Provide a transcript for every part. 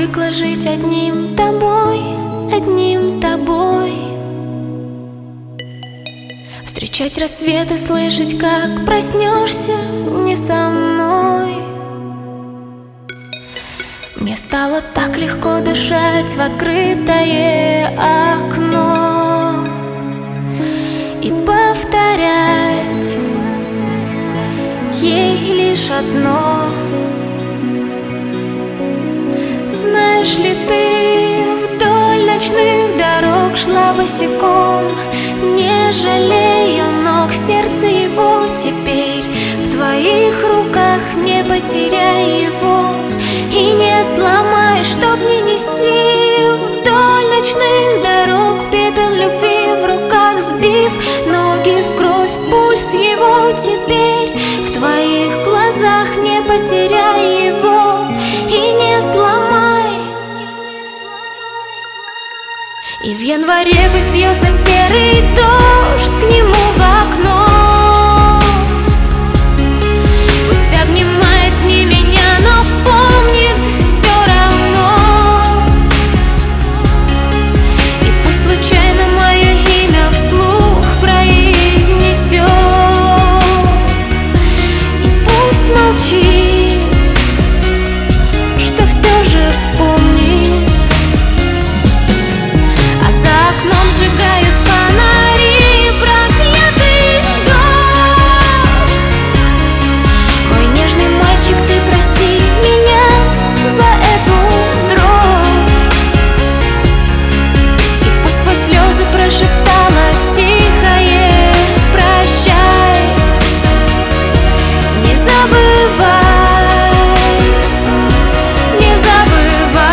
привыкла жить одним тобой, одним тобой. Встречать рассветы, слышать, как проснешься не со мной. Мне стало так легко дышать в открытое окно и повторять ей лишь одно. Знаешь ли, ты вдоль ночных дорог шла босиком, не жалея ног, сердце его теперь в твоих руках. Не потеряй его и не сломай, чтоб не нести вдоль ночных дорог пепел любви в руках, сбив ноги в кровь, пульс его теперь в твоих глазах. Не потеряй его и не сломай. И в январе пусть бьется серый дождь к нему в окно, пусть обнимает не меня, но помнит все равно. И пусть случайно мое имя вслух произнесет, и пусть молчит, что все же помнит. Сжигают фонари, проклятый дождь. Мой нежный мальчик, ты прости меня за эту дрожь. И пусть сквозь слезы прошептала тихое прощай. Не забывай, не забывай.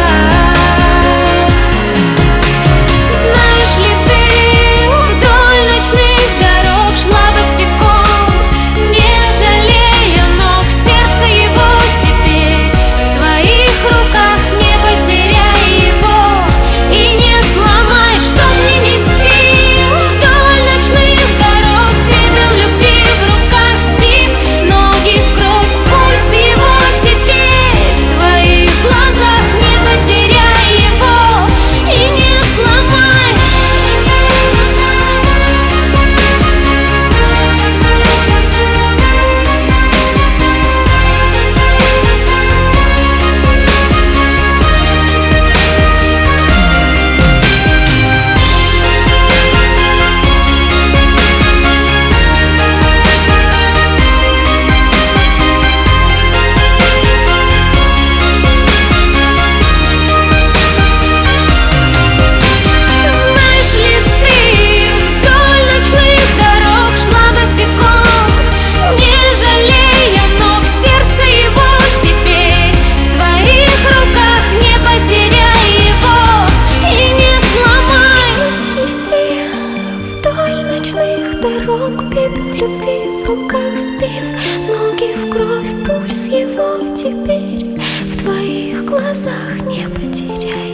Дорог, пепел любви в руках, сбив ноги в кровь, пульс его теперь в твоих глазах. Не потеряй.